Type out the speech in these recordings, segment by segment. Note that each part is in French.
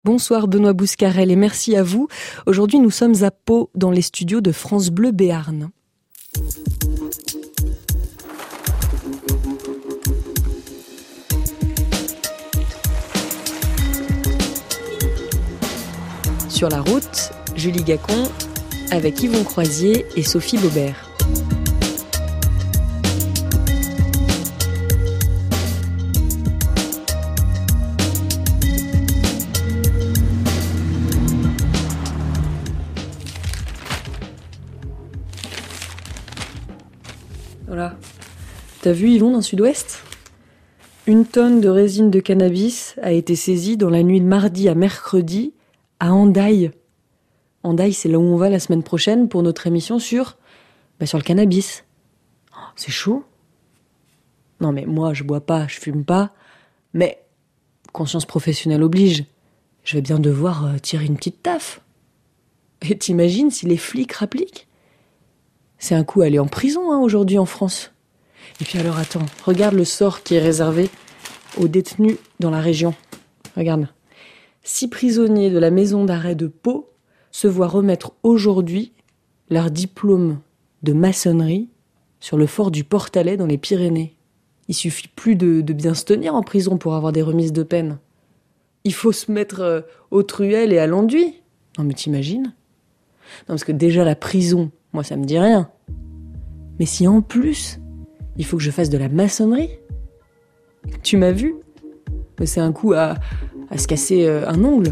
Bonsoir Benoît Bouscarel et merci à vous. Aujourd'hui nous sommes à Pau dans les studios de France Bleu Béarn. Sur la route, Julie Gacon avec Yvon Croisier et Sophie Baubert. Voilà. T'as vu Yvon dans le sud-ouest ? 1 tonne de résine de cannabis a été saisie dans la nuit de mardi à mercredi à Hendaye. Hendaye, c'est là où on va la semaine prochaine pour notre émission sur le cannabis. Oh, c'est chaud. Non mais moi, je bois pas, je fume pas, mais conscience professionnelle oblige. Je vais bien devoir tirer une petite taffe. Et t'imagines si les flics rappliquent ? C'est un coup à aller en prison aujourd'hui en France. Et puis alors attends, regarde le sort qui est réservé aux détenus dans la région. Regarde. 6 prisonniers de la maison d'arrêt de Pau se voient remettre aujourd'hui leur diplôme de maçonnerie sur le fort du Portalet dans les Pyrénées. Il suffit plus de bien se tenir en prison pour avoir des remises de peine. Il faut se mettre aux truelles et à l'enduit. Non mais t'imagines ? Non parce que déjà la prison, moi ça me dit rien. Mais si en plus, il faut que je fasse de la maçonnerie, tu m'as vu ? C'est un coup à se casser un ongle.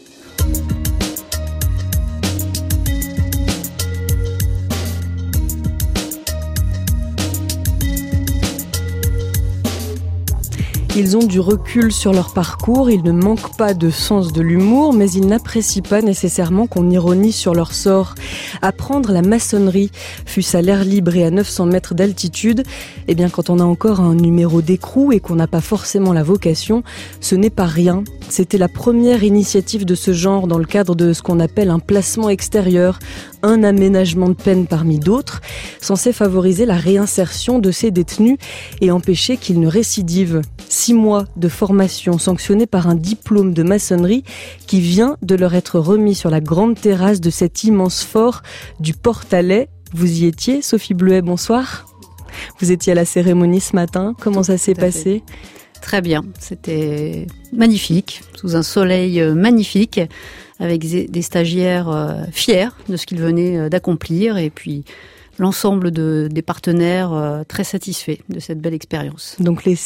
Ils ont du recul sur leur parcours, ils ne manquent pas de sens de l'humour, mais ils n'apprécient pas nécessairement qu'on ironise sur leur sort. Apprendre la maçonnerie, fût-ce à l'air libre et à 900 mètres d'altitude, eh bien quand on a encore un numéro d'écrou et qu'on n'a pas forcément la vocation, ce n'est pas rien. C'était la première initiative de ce genre dans le cadre de ce qu'on appelle un placement extérieur, un aménagement de peine parmi d'autres, censé favoriser la réinsertion de ces détenus et empêcher qu'ils ne récidivent. 6 mois de formation sanctionnée par un diplôme de maçonnerie qui vient de leur être remis sur la grande terrasse de cet immense fort du Portalet. Vous y étiez, Sophie Bleuet, bonsoir. Vous étiez à la cérémonie ce matin, comment ça s'est passé ? Très bien, c'était magnifique, sous un soleil magnifique, avec des stagiaires fiers de ce qu'ils venaient d'accomplir et puis l'ensemble des partenaires très satisfaits de cette belle expérience. Donc les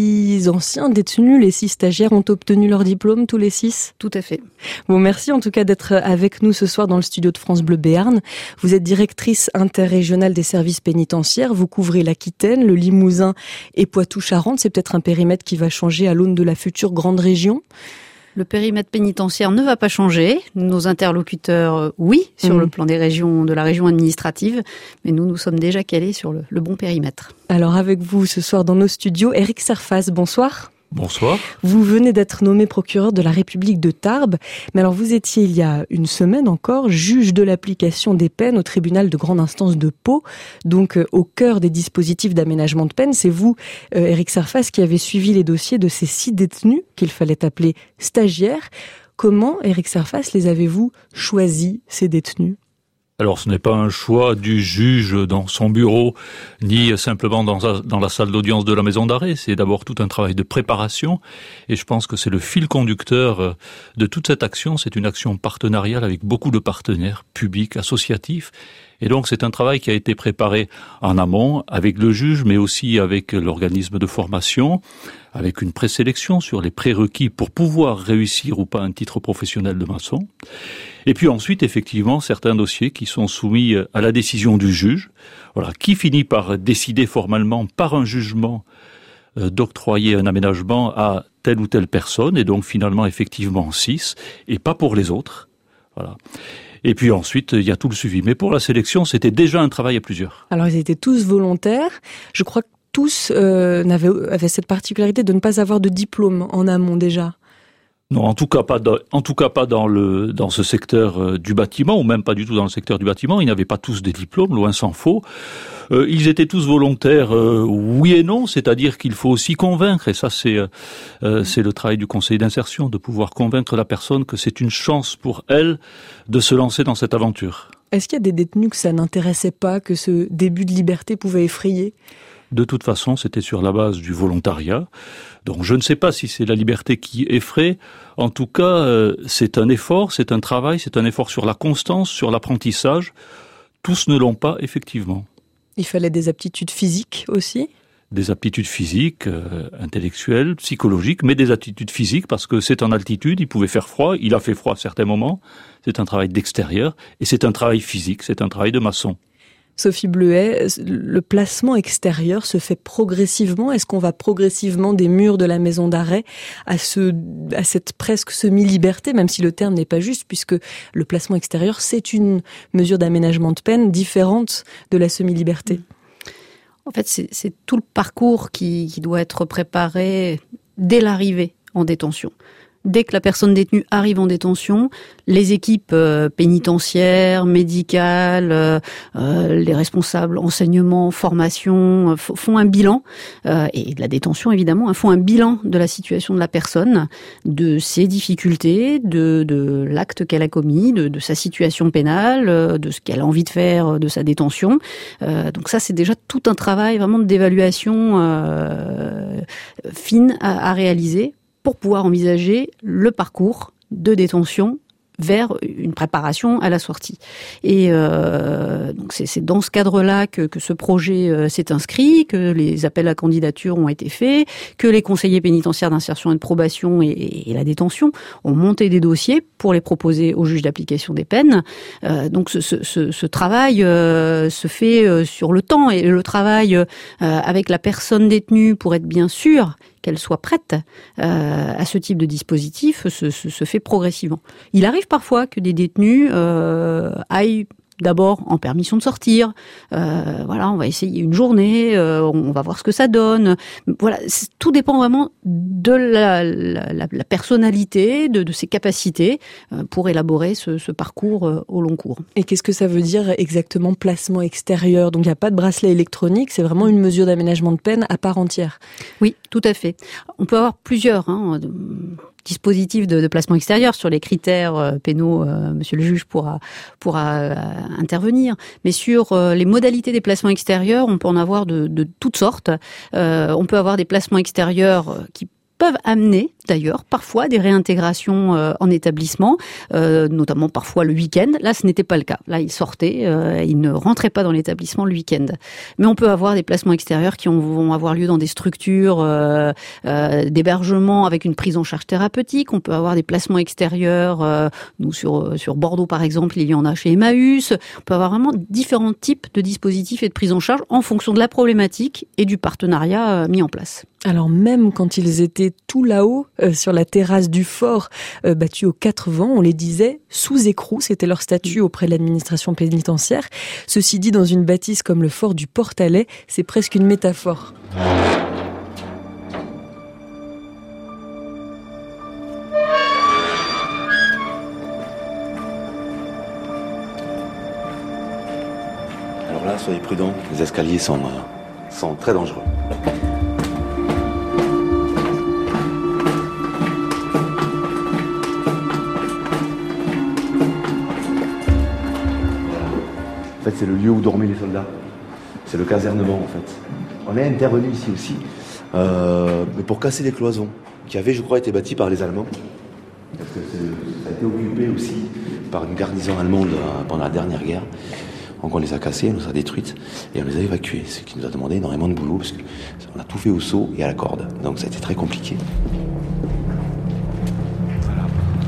6 anciens détenus, les 6 stagiaires ont obtenu leur diplôme, tous les 6 ? Tout à fait. Bon, merci en tout cas d'être avec nous ce soir dans le studio de France Bleu Béarn. Vous êtes directrice interrégionale des services pénitentiaires, vous couvrez l'Aquitaine, le Limousin et Poitou-Charentes. C'est peut-être un périmètre qui va changer à l'aune de la future grande région ? Le périmètre pénitentiaire ne va pas changer. Nos interlocuteurs, oui, sur le plan des régions, de la région administrative, mais nous sommes déjà calés sur le bon périmètre. Alors avec vous ce soir dans nos studios, Éric Serfass, bonsoir. Bonsoir. Vous venez d'être nommé procureur de la République de Tarbes, mais alors vous étiez il y a une semaine encore juge de l'application des peines au tribunal de grande instance de Pau, donc au cœur des dispositifs d'aménagement de peine. C'est vous, Éric Serfass, qui avez suivi les dossiers de ces 6 détenus qu'il fallait appeler stagiaires. Comment, Éric Serfass, les avez-vous choisis, ces détenus ? Alors ce n'est pas un choix du juge dans son bureau, ni simplement dans la salle d'audience de la maison d'arrêt. C'est d'abord tout un travail de préparation et je pense que c'est le fil conducteur de toute cette action. C'est une action partenariale avec beaucoup de partenaires publics, associatifs. Et donc c'est un travail qui a été préparé en amont avec le juge, mais aussi avec l'organisme de formation, avec une présélection sur les prérequis pour pouvoir réussir ou pas un titre professionnel de maçon. Et puis ensuite, effectivement, certains dossiers qui sont soumis à la décision du juge, voilà, qui finit par décider formellement par un jugement d'octroyer un aménagement à telle ou telle personne, et donc finalement effectivement 6, et pas pour les autres. Voilà. Et puis ensuite, il y a tout le suivi. Mais pour la sélection, c'était déjà un travail à plusieurs. Alors ils étaient tous volontaires. Je crois que tous avaient cette particularité de ne pas avoir de diplôme en amont déjà. Non, en tout cas pas dans ce secteur du bâtiment, ou même pas du tout dans le secteur du bâtiment. Ils n'avaient pas tous des diplômes, loin s'en faut. Ils étaient tous volontaires, oui et non, c'est-à-dire qu'il faut aussi convaincre, et ça c'est le travail du conseil d'insertion, de pouvoir convaincre la personne que c'est une chance pour elle de se lancer dans cette aventure. Est-ce qu'il y a des détenus que ça n'intéressait pas, que ce début de liberté pouvait effrayer ? De toute façon, c'était sur la base du volontariat. Donc je ne sais pas si c'est la liberté qui effraie. En tout cas, c'est un effort, c'est un travail, c'est un effort sur la constance, sur l'apprentissage. Tous ne l'ont pas, effectivement. Il fallait des aptitudes physiques aussi ? Des aptitudes physiques, intellectuelles, psychologiques, mais des aptitudes physiques parce que c'est en altitude, il pouvait faire froid, il a fait froid à certains moments. C'est un travail d'extérieur et c'est un travail physique, c'est un travail de maçon. Sophie Bleuet, le placement extérieur se fait progressivement. Est-ce qu'on va progressivement des murs de la maison d'arrêt à cette presque semi-liberté, même si le terme n'est pas juste, puisque le placement extérieur, c'est une mesure d'aménagement de peine différente de la semi-liberté. En fait, c'est tout le parcours qui doit être préparé dès l'arrivée en détention. Dès que la personne détenue arrive en détention, les équipes pénitentiaires, médicales, les responsables enseignement, formation font un bilan, et de la détention évidemment, font un bilan de la situation de la personne, de ses difficultés, de l'acte qu'elle a commis, de sa situation pénale, de ce qu'elle a envie de faire de sa détention. Donc ça, c'est déjà tout un travail vraiment d'évaluation fine à réaliser pour pouvoir envisager le parcours de détention vers une préparation à la sortie. Et donc c'est dans ce cadre-là que ce projet s'est inscrit, que les appels à candidature ont été faits, que les conseillers pénitentiaires d'insertion et de probation et la détention ont monté des dossiers pour les proposer au juge d'application des peines. Donc ce travail se fait sur le temps, et le travail avec la personne détenue pour être bien sûr qu'elle soit prête à ce type de dispositif se fait progressivement. Il arrive parfois que des détenus aillent d'abord en permission de sortir. Voilà, on va essayer une journée, on va voir ce que ça donne. Voilà, tout dépend vraiment de la personnalité, de ses capacités pour élaborer ce parcours au long cours. Et qu'est-ce que ça veut dire exactement placement extérieur ? Donc il n'y a pas de bracelet électronique, c'est vraiment une mesure d'aménagement de peine à part entière. Oui, tout à fait. On peut avoir plusieurs dispositifs de placement extérieur sur les critères pénaux. Monsieur le juge pourra intervenir. Mais sur les modalités des placements extérieurs, on peut en avoir de toutes sortes. On peut avoir des placements extérieurs qui peuvent amener d'ailleurs parfois des réintégrations en établissement, notamment parfois le week-end. Là, ce n'était pas le cas. Là, ils sortaient, ils ne rentraient pas dans l'établissement le week-end. Mais on peut avoir des placements extérieurs qui vont avoir lieu dans des structures d'hébergement avec une prise en charge thérapeutique. On peut avoir des placements extérieurs, nous sur Bordeaux par exemple, il y en a chez Emmaüs. On peut avoir vraiment différents types de dispositifs et de prise en charge en fonction de la problématique et du partenariat mis en place. Alors même quand ils étaient tout là-haut, sur la terrasse du fort, battus aux 4 vents, on les disait sous écrou, c'était leur statut auprès de l'administration pénitentiaire. Ceci dit, dans une bâtisse comme le fort du Portalet, c'est presque une métaphore. Alors là, soyez prudents, les escaliers sont très dangereux. En fait, c'est le lieu où dormaient les soldats. C'est le casernement, en fait. On est intervenu ici aussi, mais pour casser les cloisons, qui avaient, je crois, été bâties par les Allemands. Parce que ça a été occupé aussi par une garnison allemande pendant la dernière guerre. Donc on les a cassées, on les a détruites, et on les a évacuées, ce qui nous a demandé énormément de boulot, parce qu'on a tout fait au seau et à la corde. Donc ça a été très compliqué. Voilà.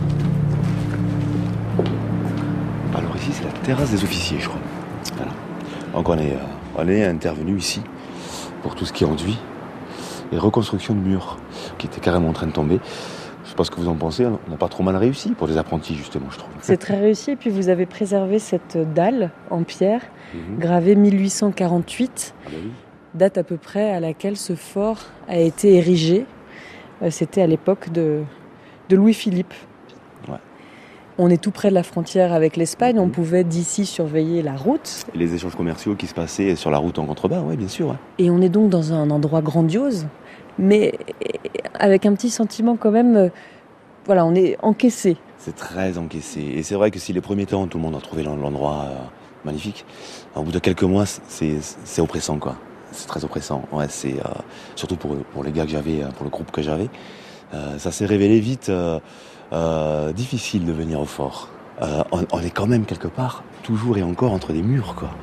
Alors ici, c'est la terrasse des officiers, je crois. Voilà. Donc on est intervenu ici pour tout ce qui est enduit et reconstruction de murs qui était carrément en train de tomber. Je sais pas ce que vous en pensez, on n'a pas trop mal réussi pour les apprentis justement, je trouve. C'est très réussi, et puis vous avez préservé cette dalle en pierre, gravée 1848, date à peu près à laquelle ce fort a été érigé. C'était à l'époque de de Louis-Philippe. Ouais. On est tout près de la frontière avec l'Espagne, on pouvait d'ici surveiller la route. Et les échanges commerciaux qui se passaient sur la route en contrebas, oui, bien sûr. Ouais. Et on est donc dans un endroit grandiose, mais avec un petit sentiment quand même, voilà, on est encaissé. C'est très encaissé. Et c'est vrai que si les premiers temps, tout le monde a trouvé l'endroit magnifique, au bout de quelques mois, c'est oppressant, quoi. C'est très oppressant. Ouais, c'est surtout pour les gars que j'avais, pour le groupe que j'avais. Ça s'est révélé vite difficile de venir au fort. On est quand même quelque part, toujours et encore, entre des murs, quoi.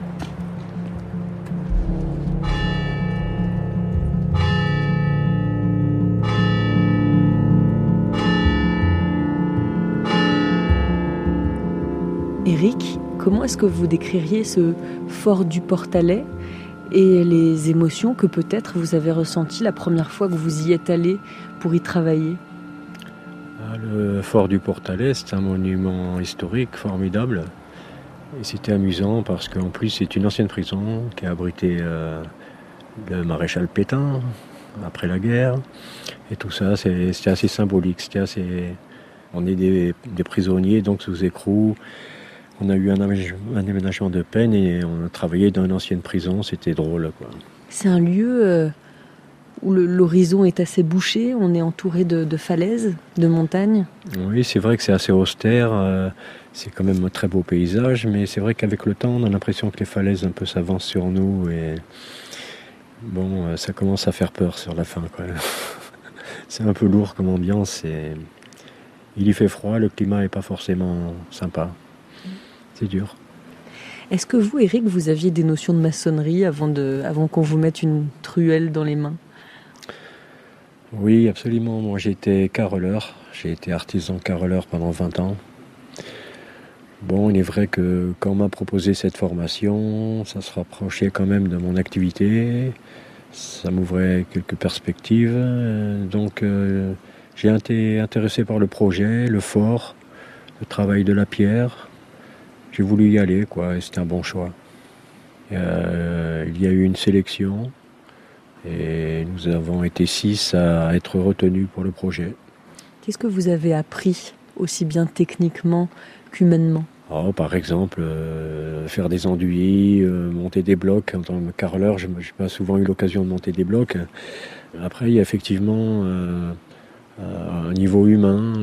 Éric, comment est-ce que vous décririez ce fort du Portalet et les émotions que peut-être vous avez ressenties la première fois que vous y êtes allé pour y travailler ? Le fort du Portalet, c'est un monument historique formidable. Et c'était amusant parce qu'en plus, c'est une ancienne prison qui a abrité le maréchal Pétain après la guerre. Et tout ça, c'était assez symbolique. On est des prisonniers, donc sous écrou. On a eu un aménagement de peine et on a travaillé dans une ancienne prison. C'était drôle, quoi. C'est un lieu où l'horizon est assez bouché, on est entouré de falaises, de montagnes. Oui, c'est vrai que c'est assez austère, c'est quand même un très beau paysage, mais c'est vrai qu'avec le temps, on a l'impression que les falaises un peu s'avancent sur nous et bon, ça commence à faire peur sur la fin, quoi. C'est un peu lourd comme ambiance et il y fait froid, le climat n'est pas forcément sympa. C'est dur. Est-ce que vous, Éric, vous aviez des notions de maçonnerie avant qu'on vous mette une truelle dans les mains ? Oui, absolument. Moi, j'ai été carreleur. J'ai été artisan carreleur pendant 20 ans. Bon, il est vrai que quand on m'a proposé cette formation, ça se rapprochait quand même de mon activité. Ça m'ouvrait quelques perspectives. Donc, j'ai été intéressé par le projet, le fort, le travail de la pierre. J'ai voulu y aller, quoi, et c'était un bon choix. Il y a eu une sélection. Et nous avons été 6 à être retenus pour le projet. Qu'est-ce que vous avez appris, aussi bien techniquement qu'humainement ? Par exemple, faire des enduits, monter des blocs. En tant que carreleur, je n'ai pas souvent eu l'occasion de monter des blocs. Après, il y a effectivement un niveau humain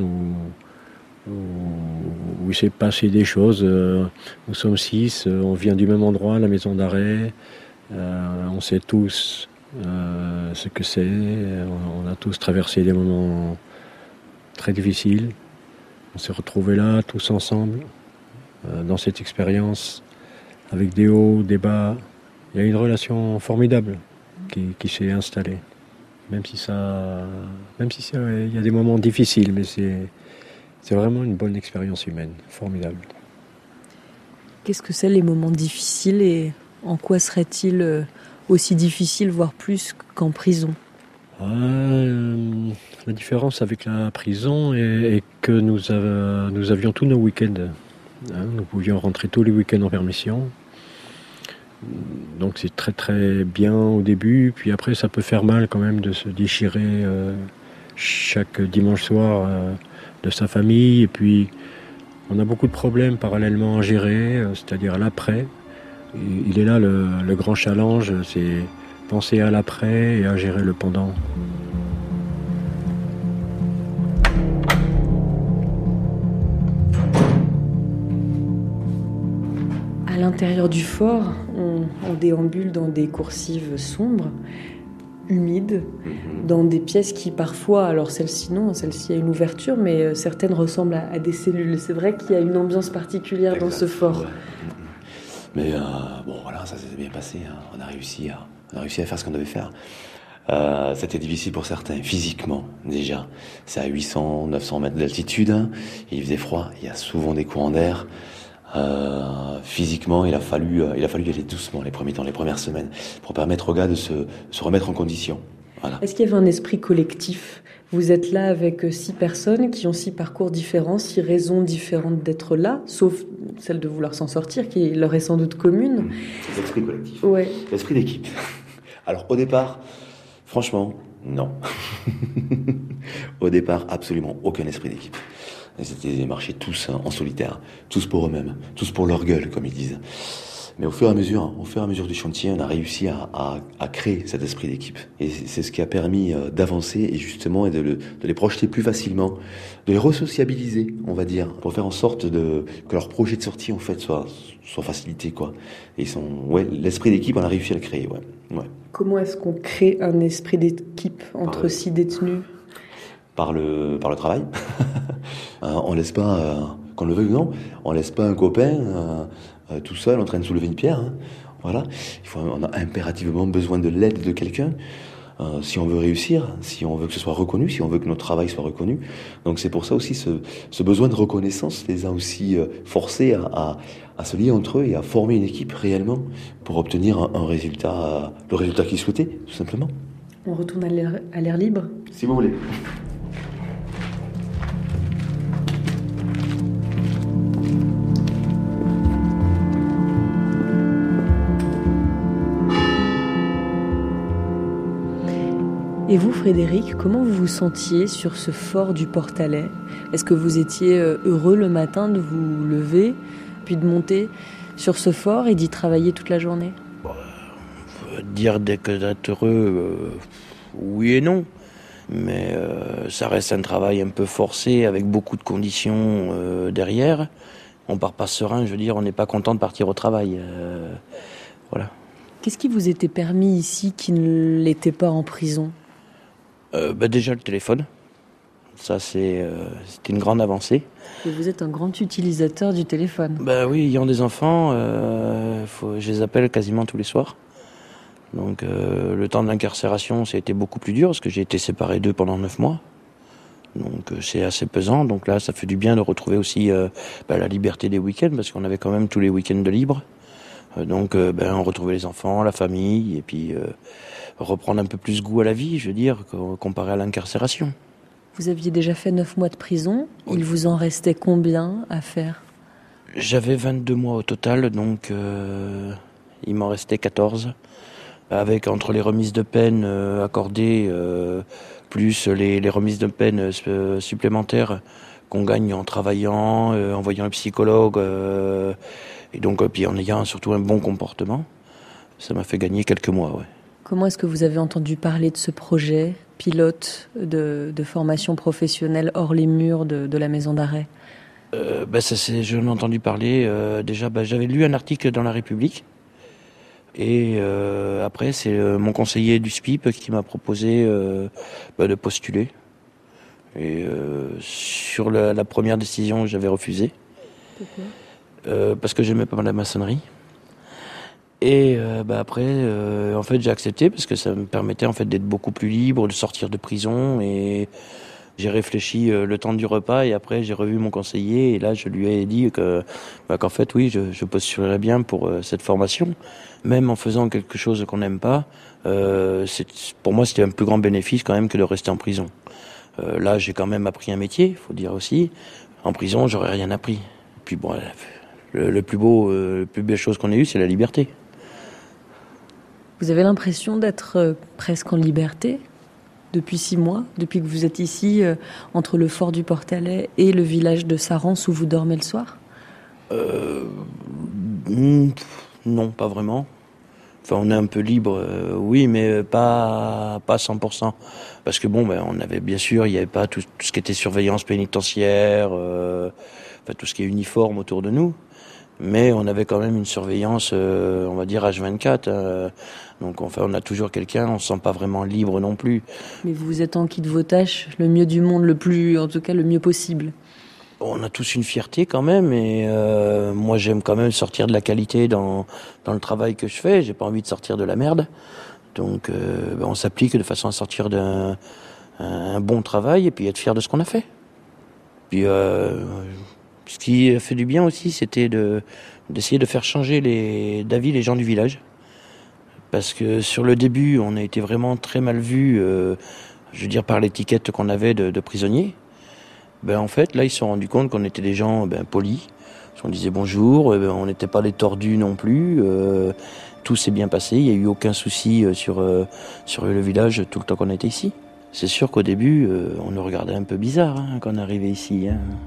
où il s'est passé des choses. Nous sommes 6, on vient du même endroit, la maison d'arrêt. On sait tous ce que c'est. On a tous traversé des moments très difficiles. On s'est retrouvés là, tous ensemble, dans cette expérience, avec des hauts, des bas. Il y a une relation formidable qui s'est installée. Même si il y a des moments difficiles, mais c'est vraiment une bonne expérience humaine, formidable. Qu'est-ce que c'est les moments difficiles et en quoi serait-il aussi difficile, voire plus qu'en prison ? La différence avec la prison est que nous avions tous nos week-ends. Nous pouvions rentrer tous les week-ends en permission. Donc c'est très très bien au début, puis après ça peut faire mal quand même de se déchirer chaque dimanche soir de sa famille. Et puis on a beaucoup de problèmes parallèlement à gérer, c'est-à-dire à l'après. Il est là le grand challenge, c'est penser à l'après et à gérer le pendant. À l'intérieur du fort, on déambule dans des coursives sombres, humides, dans des pièces qui parfois, alors celle-ci non, celle-ci a une ouverture, mais certaines ressemblent à des cellules. C'est vrai qu'il y a une ambiance particulière dans ce fort. Ouais. Mais bon, voilà, ça s'est bien passé. Hein. On a réussi à faire ce qu'on devait faire. C'était difficile pour certains, physiquement déjà. C'est à 800, 900 mètres d'altitude. Hein. Il faisait froid. Il y a souvent des courants d'air. Physiquement, il a fallu y aller doucement les premiers temps, les premières semaines, pour permettre aux gars de se remettre en condition. Voilà. Est-ce qu'il y avait un esprit collectif ? Vous êtes là avec 6 personnes qui ont 6 parcours différents, 6 raisons différentes d'être là, sauf celle de vouloir s'en sortir, qui leur est sans doute commune. L'esprit collectif. Ouais. L'esprit d'équipe. Alors au départ, franchement, Non. Au départ, absolument aucun esprit d'équipe. Ils marchaient tous en solitaire, tous pour eux-mêmes, tous pour leur gueule, comme ils disent. Mais au fur et à mesure du chantier, on a réussi à créer cet esprit d'équipe. Et c'est ce qui a permis d'avancer et justement de les projeter plus facilement, de les resociabiliser, on va dire, pour faire en sorte que leur projet de sortie en fait soit facilité, quoi. Et l'esprit d'équipe, on a réussi à le créer, ouais. Comment est-ce qu'on crée un esprit d'équipe entre 6 détenus ? Par le travail. On laisse pas, qu'on le veuille ou non, on laisse pas un copain tout seul en train de soulever une pierre. Hein. Voilà. On a impérativement besoin de l'aide de quelqu'un si on veut réussir, si on veut que ce soit reconnu, si on veut que notre travail soit reconnu. Donc c'est pour ça aussi ce besoin de reconnaissance les a aussi forcés à se lier entre eux et à former une équipe réellement pour obtenir un résultat, le résultat qu'ils souhaitaient, tout simplement. On retourne à l'air libre ? Si vous voulez. Et vous, Frédéric, comment vous vous sentiez sur ce fort du Portalet ? Est-ce que vous étiez heureux le matin de vous lever, puis de monter sur ce fort et d'y travailler toute la journée ? Dire d'être heureux, oui et non. Mais ça reste un travail un peu forcé, avec beaucoup de conditions derrière. On part pas serein, je veux dire, on n'est pas content de partir au travail. Voilà. Qu'est-ce qui vous était permis ici qui ne l'était pas en prison ? Déjà le téléphone, ça c'était une grande avancée. Et vous êtes un grand utilisateur du téléphone. Oui, ayant des enfants, je les appelle quasiment tous les soirs. Donc le temps de l'incarcération, ça a été beaucoup plus dur parce que j'ai été séparé d'eux pendant 9 mois. Donc c'est assez pesant. Donc là, ça fait du bien de retrouver aussi la liberté des week-ends parce qu'on avait quand même tous les week-ends de libre. Donc on retrouvait les enfants, la famille et puis reprendre un peu plus goût à la vie, je veux dire, comparé à l'incarcération. Vous aviez déjà fait 9 mois de prison. Oui. Il vous en restait combien à faire ? J'avais 22 mois au total, donc il m'en restait 14. Avec entre les remises de peine accordées, plus les remises de peine supplémentaires qu'on gagne en travaillant, en voyant un psychologue, et donc puis en ayant surtout un bon comportement, ça m'a fait gagner quelques mois, ouais. Comment est-ce que vous avez entendu parler de ce projet pilote de formation professionnelle hors les murs de la maison d'arrêt ? J'en ai entendu parler. Déjà, j'avais lu un article dans La République. Et après, c'est mon conseiller du SPIP qui m'a proposé de postuler. Et sur la première décision, j'avais refusé. Pourquoi ? Parce que j'aimais pas la maçonnerie. Et après, en fait, j'ai accepté parce que ça me permettait en fait d'être beaucoup plus libre, de sortir de prison. Et j'ai réfléchi le temps du repas et après j'ai revu mon conseiller et là je lui ai dit qu'en fait oui, je postulerais bien pour cette formation, même en faisant quelque chose qu'on n'aime pas. Pour moi, c'était un plus grand bénéfice quand même que de rester en prison. Là, j'ai quand même appris un métier, il faut dire aussi. En prison, j'aurais rien appris. Et puis bon, le plus belle chose qu'on ait eue, c'est la liberté. Vous avez l'impression d'être presque en liberté depuis 6 mois, depuis que vous êtes ici, entre le fort du Portalet et le village de Sarance où vous dormez le soir ? Non, pas vraiment. Enfin, on est un peu libre, oui, mais pas 100%. Parce que on avait bien sûr, il n'y avait pas tout ce qui était surveillance pénitentiaire, tout ce qui est uniforme autour de nous. Mais on avait quand même une surveillance, on va dire H24. Donc enfin, on a toujours quelqu'un, on ne se sent pas vraiment libre non plus. Mais vous vous êtes enquis de vos tâches, le mieux du monde, en tout cas le mieux possible. On a tous une fierté quand même, et moi j'aime quand même sortir de la qualité dans le travail que je fais. J'ai pas envie de sortir de la merde. Donc on s'applique de façon à sortir d'un bon travail et puis être fier de ce qu'on a fait. Puis ce qui fait du bien aussi, c'était d'essayer de faire changer d'avis les gens du village. Parce que sur le début, on a été vraiment très mal vus, je veux dire par l'étiquette qu'on avait de prisonniers. En fait, là, ils se sont rendus compte qu'on était des gens polis. On disait bonjour, on n'était pas des tordus non plus. tout s'est bien passé, il n'y a eu aucun souci sur le village tout le temps qu'on a été ici. C'est sûr qu'au début, on nous regardait un peu bizarre quand on est arrivé ici.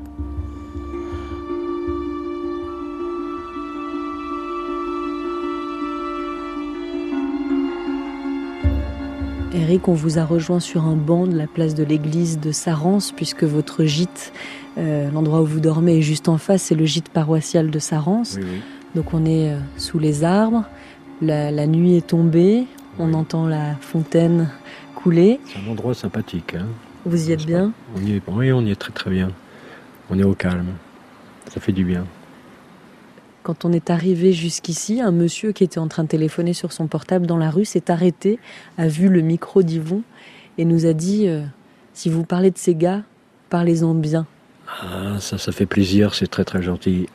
Eric, on vous a rejoint sur un banc de la place de l'église de Sarrance, puisque votre gîte, l'endroit où vous dormez est juste en face, c'est le gîte paroissial de Sarrance. Oui, oui. Donc on est sous les arbres, la nuit est tombée, on entend la fontaine couler. C'est un endroit sympathique. Hein. Vous y êtes bien ? Oui, on y est très très bien. On est au calme. Ça fait du bien. Quand on est arrivé jusqu'ici, un monsieur qui était en train de téléphoner sur son portable dans la rue s'est arrêté, a vu le micro d'Yvon et nous a dit si vous parlez de ces gars, parlez-en bien. Ah, ça fait plaisir, c'est très très gentil.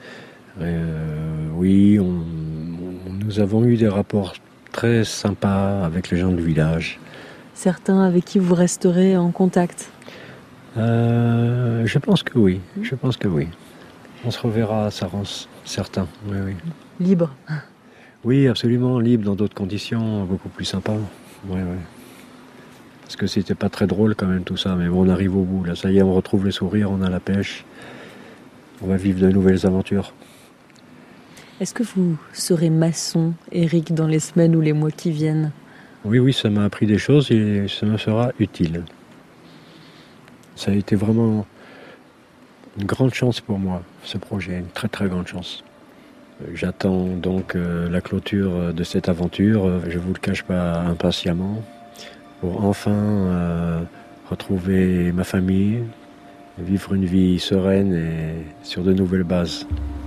Oui, nous avons eu des rapports très sympas avec les gens du village. Certains avec qui vous resterez en contact ? Je pense que oui. On se reverra à Sarrance, certains. Oui. Libre ? Oui, absolument, libre dans d'autres conditions, beaucoup plus sympas. Oui. Parce que c'était pas très drôle quand même tout ça, mais bon, on arrive au bout. Là, ça y est, on retrouve le sourire, on a la pêche. On va vivre de nouvelles aventures. Est-ce que vous serez maçon, Eric, dans les semaines ou les mois qui viennent ? Oui, ça m'a appris des choses et ça me sera utile. Ça a été vraiment une grande chance pour moi, ce projet, une très très grande chance. J'attends donc la clôture de cette aventure, je ne vous le cache pas impatiemment, pour enfin retrouver ma famille, vivre une vie sereine et sur de nouvelles bases.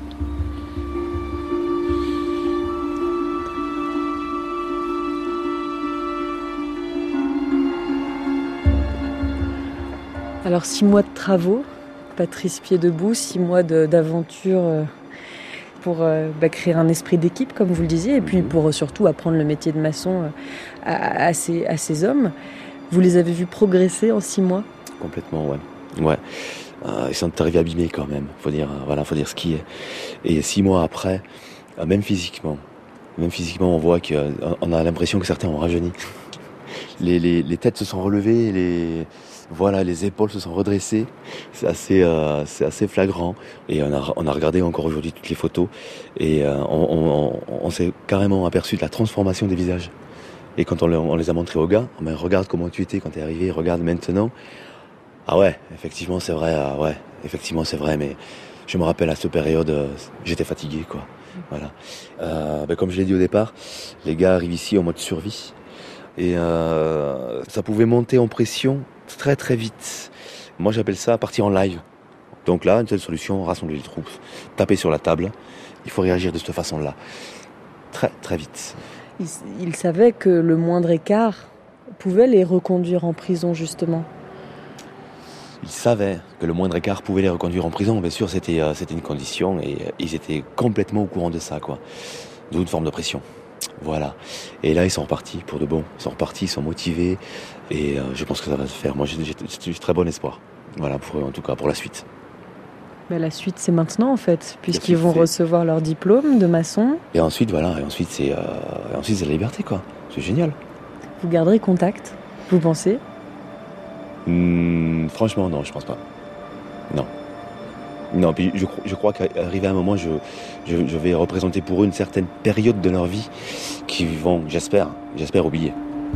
Alors 6 mois de travaux, Patrice Pied-Debout, 6 mois d'aventure pour créer un esprit d'équipe, comme vous le disiez, et puis pour surtout apprendre le métier de maçon à ces hommes. Vous les avez vus progresser en 6 mois ? Complètement, ouais. Ils sont arrivés abîmés quand même, faut dire ce qui est. Et 6 mois après, même physiquement, on voit qu'on a l'impression que certains ont rajeuni. Les têtes se sont relevées, les épaules se sont redressées. C'est assez flagrant. Et on a regardé encore aujourd'hui toutes les photos et on s'est carrément aperçu de la transformation des visages. Et quand on les a montrés aux gars, regarde comment tu étais quand t'es arrivé, regarde maintenant. Ah ouais, effectivement c'est vrai, mais je me rappelle à cette période, j'étais fatigué, quoi. Voilà. Comme je l'ai dit au départ, les gars arrivent ici en mode survie. Et ça pouvait monter en pression très très vite. Moi j'appelle ça partir en live. Donc là, une seule solution, rassembler les troupes, taper sur la table. Il faut réagir de cette façon-là. Très très vite. Ils savaient que le moindre écart pouvait les reconduire en prison, justement. Ils savaient que le moindre écart pouvait les reconduire en prison. Bien sûr, c'était une condition et ils étaient complètement au courant de ça, quoi. D'où une forme de pression. Voilà. Et là, ils sont repartis pour de bon. Ils sont repartis, ils sont motivés. Et je pense que ça va se faire. Moi, j'ai très bon espoir. Voilà, en tout cas, pour la suite. La suite, c'est maintenant, en fait, puisqu'ils vont recevoir leur diplôme de maçon. Et ensuite, c'est la liberté, quoi. C'est génial. Vous garderez contact, vous pensez ? Franchement, non, je pense pas. Non, puis je crois qu'arrivé à un moment, je vais représenter pour eux une certaine période de leur vie qu'ils vont, j'espère oublier.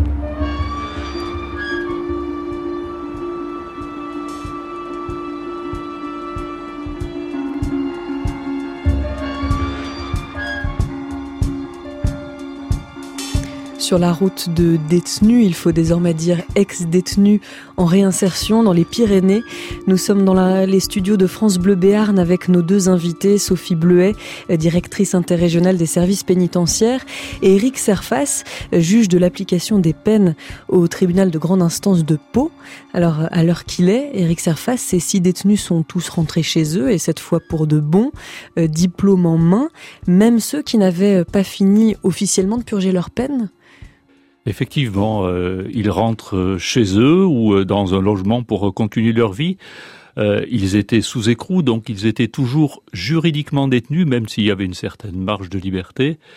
Sur la route de détenus, il faut désormais dire ex-détenus en réinsertion dans les Pyrénées. Nous sommes dans les studios de France Bleu Béarn avec nos 2 invités, Sophie Bleuet, directrice interrégionale des services pénitentiaires, et Éric Serfass, juge de l'application des peines au tribunal de grande instance de Pau. Alors, à l'heure qu'il est, Éric Serfass, ces 6 détenus sont tous rentrés chez eux, et cette fois pour de bon, diplôme en main, même ceux qui n'avaient pas fini officiellement de purger leur peine. Effectivement, ils rentrent chez eux ou dans un logement pour continuer leur vie. Ils étaient sous écrou, donc ils étaient toujours juridiquement détenus, même s'il y avait une certaine marge de liberté.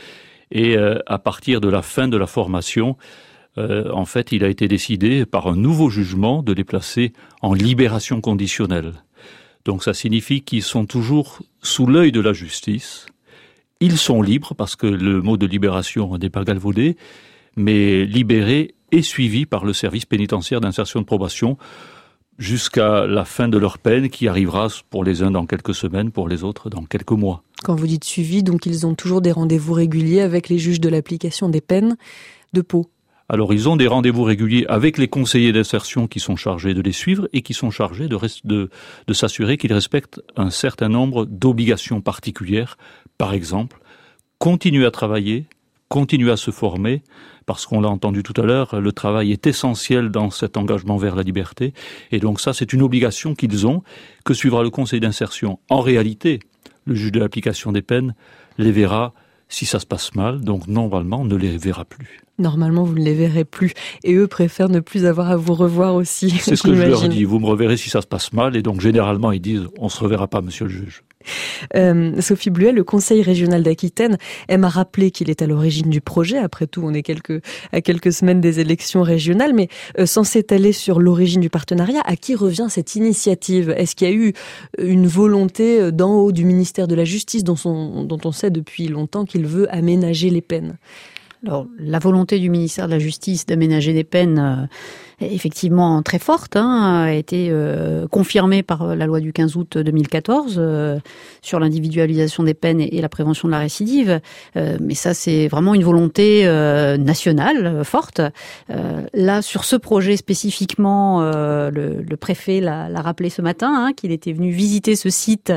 Et à partir de la fin de la formation, en fait, il a été décidé par un nouveau jugement de les placer en libération conditionnelle. Donc ça signifie qu'ils sont toujours sous l'œil de la justice. Ils sont libres, parce que le mot de libération n'est pas galvaudé, mais libérés et suivis par le service pénitentiaire d'insertion de probation jusqu'à la fin de leur peine, qui arrivera pour les uns dans quelques semaines, pour les autres dans quelques mois. Quand vous dites suivi, donc ils ont toujours des rendez-vous réguliers avec les juges de l'application des peines de Pau. Alors ils ont des rendez-vous réguliers avec les conseillers d'insertion qui sont chargés de les suivre et qui sont chargés de s'assurer qu'ils respectent un certain nombre d'obligations particulières. Par exemple, continuer à travailler, continuer à se former, parce qu'on l'a entendu tout à l'heure, le travail est essentiel dans cet engagement vers la liberté. Et donc ça, c'est une obligation qu'ils ont, que suivra le conseil d'insertion. En réalité, le juge de l'application des peines les verra si ça se passe mal, donc normalement, on ne les verra plus. Normalement, vous ne les verrez plus. Et eux préfèrent ne plus avoir à vous revoir aussi. C'est ce que je leur dis. Vous me reverrez si ça se passe mal. Et donc, généralement, ils disent, on se reverra pas, monsieur le juge. Sophie Bluet, le Conseil régional d'Aquitaine aime à rappeler qu'il est à l'origine du projet. Après tout, on est à quelques semaines des élections régionales, mais sans s'étaler sur l'origine du partenariat, à qui revient cette initiative ? Est-ce qu'il y a eu une volonté d'en haut du ministère de la Justice, dont on sait depuis longtemps qu'il veut aménager les peines ? Alors, la volonté du ministère de la Justice d'aménager des peines est effectivement très forte, a été confirmée par la loi du 15 août 2014 sur l'individualisation des peines et la prévention de la récidive. Mais ça, c'est vraiment une volonté nationale forte. Là, sur ce projet spécifiquement, le préfet l'a rappelé ce matin, qu'il était venu visiter ce site.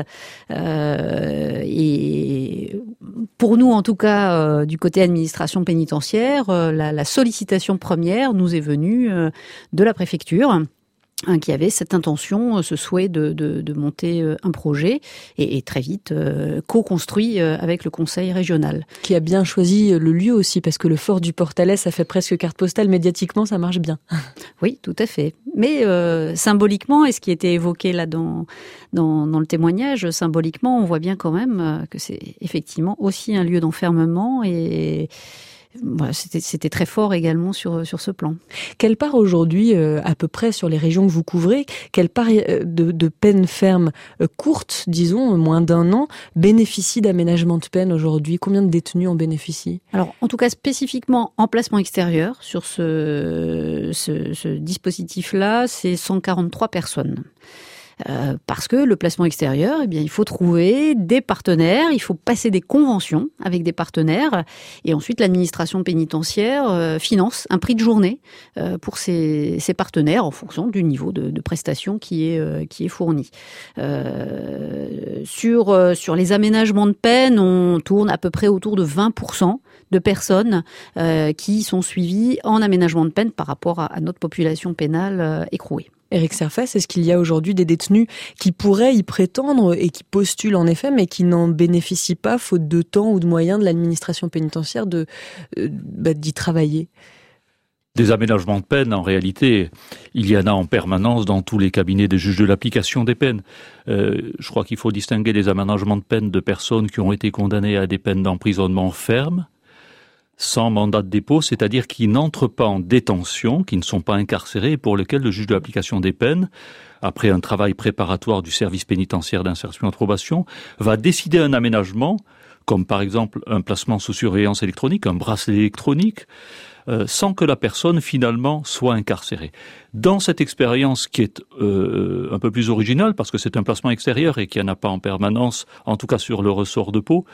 Et pour nous, en tout cas, du côté administration pénitentiaire, la sollicitation première nous est venue de la préfecture, qui avait cette intention, ce souhait de monter un projet et très vite co-construit avec le conseil régional. Qui a bien choisi le lieu aussi, parce que le fort du Portalet, ça fait presque carte postale, médiatiquement ça marche bien. Oui, tout à fait. Mais symboliquement, et ce qui était évoqué là dans le témoignage, symboliquement, on voit bien quand même que c'est effectivement aussi un lieu d'enfermement et voilà, c'était très fort également sur ce plan. Quelle part aujourd'hui, à peu près sur les régions que vous couvrez, quelle part de peine ferme courte, disons, moins d'1 an, bénéficie d'aménagement de peine aujourd'hui ? Combien de détenus en bénéficient ? Alors, en tout cas, spécifiquement en placement extérieur, sur ce dispositif-là, c'est 143 personnes. Parce que le placement extérieur, il faut trouver des partenaires, il faut passer des conventions avec des partenaires, et ensuite l'administration pénitentiaire finance un prix de journée pour ces partenaires en fonction du niveau de prestation qui est fourni. Sur les aménagements de peine, on tourne à peu près autour de 20% de personnes qui sont suivies en aménagement de peine par rapport à notre population pénale écrouée. Éric Serfas, est-ce qu'il y a aujourd'hui des détenus qui pourraient y prétendre et qui postulent en effet, mais qui n'en bénéficient pas, faute de temps ou de moyens de l'administration pénitentiaire d'y travailler ? Des aménagements de peine, en réalité, il y en a en permanence dans tous les cabinets des juges de l'application des peines. Je crois qu'il faut distinguer les aménagements de peine de personnes qui ont été condamnées à des peines d'emprisonnement fermes, sans mandat de dépôt, c'est-à-dire qui n'entrent pas en détention, qui ne sont pas incarcérés, et pour lesquels le juge de l'application des peines, après un travail préparatoire du service pénitentiaire d'insertion et de probation, va décider un aménagement, comme par exemple un placement sous surveillance électronique, un bracelet électronique, sans que la personne finalement soit incarcérée. Dans cette expérience qui est un peu plus originale, parce que c'est un placement extérieur et qu'il n'y en a pas en permanence, en tout cas sur le ressort de Pau,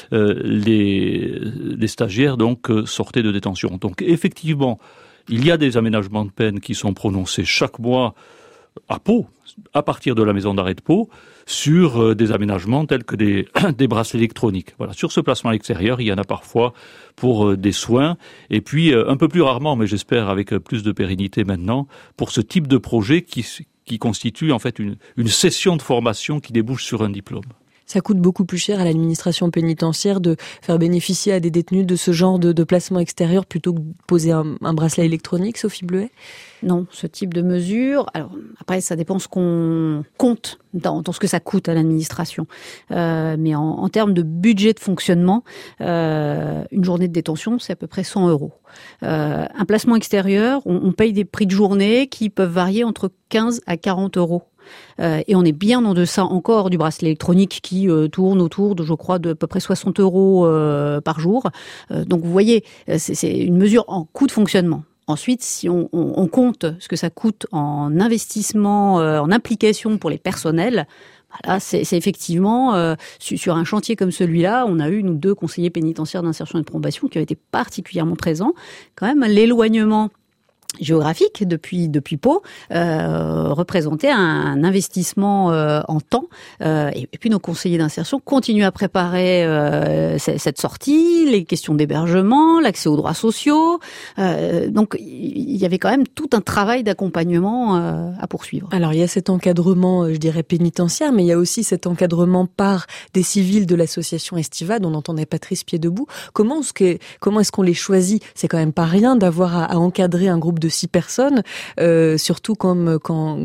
les stagiaires donc sortaient de détention. Donc effectivement, il y a des aménagements de peine qui sont prononcés chaque mois à Pau, à partir de la maison d'arrêt de Pau, sur des aménagements tels que des bracelets électroniques. Voilà. Sur ce placement extérieur, il y en a parfois pour des soins, et puis un peu plus rarement, mais j'espère avec plus de pérennité maintenant, pour ce type de projet qui constitue en fait une session de formation qui débouche sur un diplôme. Ça coûte beaucoup plus cher à l'administration pénitentiaire de faire bénéficier à des détenus de ce genre de placement extérieur plutôt que de poser un bracelet électronique, Sophie Bleuet ? Non, ce type de mesure. Alors après, ça dépend ce qu'on compte dans ce que ça coûte à l'administration. Mais en termes de budget de fonctionnement, une journée de détention, c'est à peu près 100 €. Un placement extérieur, on paye des prix de journée qui peuvent varier entre 15 à 40 €. Et on est bien en deçà encore du bracelet électronique qui tourne autour de, je crois, de à peu près 60 € par jour. Donc vous voyez, c'est une mesure en coût de fonctionnement. Ensuite, si on compte ce que ça coûte en investissement, en implication pour les personnels, là, c'est effectivement, sur un chantier comme celui-là, on a eu, nous, 2 conseillers pénitentiaires d'insertion et de probation qui ont été particulièrement présents. Quand même, l'éloignement géographique depuis Pau représentait un investissement en temps, et puis nos conseillers d'insertion continuent à préparer cette sortie, les questions d'hébergement, l'accès aux droits sociaux, donc il y avait quand même tout un travail d'accompagnement à poursuivre. Alors il y a cet encadrement, je dirais pénitentiaire, mais il y a aussi cet encadrement par des civils de l'association Estivade. On entendait Patrice Pied-Debout. Comment est-ce qu'on les choisit ? C'est quand même pas rien d'avoir à encadrer un groupe de 6 personnes, surtout quand,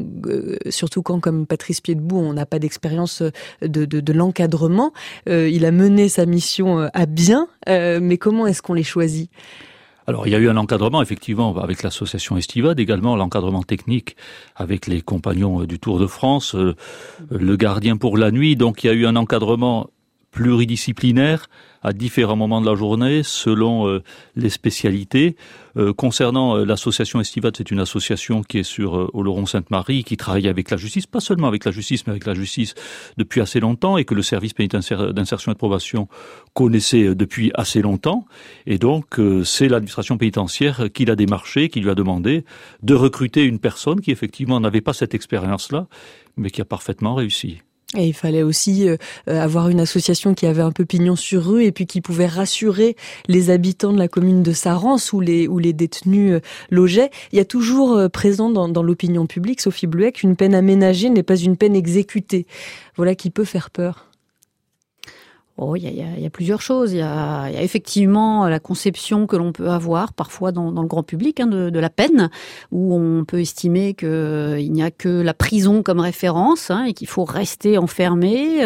comme Patrice Pied-Debout, on n'a pas d'expérience de l'encadrement. Il a mené sa mission à bien, mais comment est-ce qu'on les choisit ? Alors, il y a eu un encadrement, effectivement, avec l'association Estivade, également l'encadrement technique avec les compagnons du Tour de France, le gardien pour la nuit. Donc, il y a eu un encadrement pluridisciplinaire à différents moments de la journée, selon les spécialités. Concernant l'association Estivade, c'est une association qui est sur Oloron-Sainte-Marie, qui travaille avec la justice, pas seulement avec la justice, mais avec la justice depuis assez longtemps, et que le service pénitentiaire d'insertion et de probation connaissait depuis assez longtemps. Et donc, c'est l'administration pénitentiaire qui l'a démarché, qui lui a demandé de recruter une personne qui, effectivement, n'avait pas cette expérience-là, mais qui a parfaitement réussi. Et il fallait aussi avoir une association qui avait un peu pignon sur rue et puis qui pouvait rassurer les habitants de la commune de Sarrance où les détenus logeaient. Il y a toujours présent dans l'opinion publique, Sophie Bleuet, qu'une peine aménagée n'est pas une peine exécutée. Voilà qui peut faire peur. Oh, il y a plusieurs choses. Il y a effectivement la conception que l'on peut avoir parfois dans le grand public de la peine, où on peut estimer qu'il n'y a que la prison comme référence et qu'il faut rester enfermé.